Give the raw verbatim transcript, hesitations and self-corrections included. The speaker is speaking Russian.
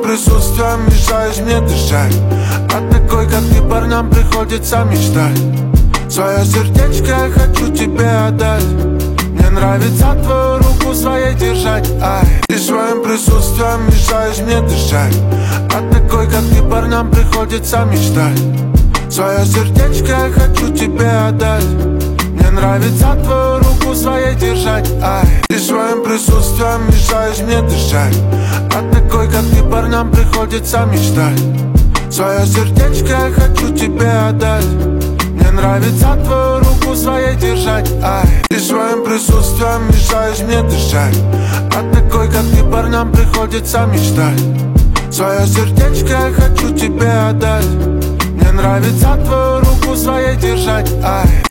присутствием мешаешь мне дышать. А такой, как ты, парням приходится мечтать. Свое сердечко я хочу тебе отдать. Мне нравится твою руку своей держать. Ай, ты своим присутствием мешаешь мне дышать. А такой, как ты, парням приходится мечтать. Свое сердечко я хочу тебе отдать. Мне нравится твою руку своей держать. Ай, ты своим присутствием мешаешь мне дышать. А такой, как ты, парням приходится мечтать. Свое сердечко я хочу тебе отдать. Мне нравится твою руку своей держать. Ай, ты своим присутствием мешаешь мне дышать. А такой, как ты, парням приходится мечтать. Свое сердечко я хочу тебе отдать. Мне нравится твою руку своей держать. Ай.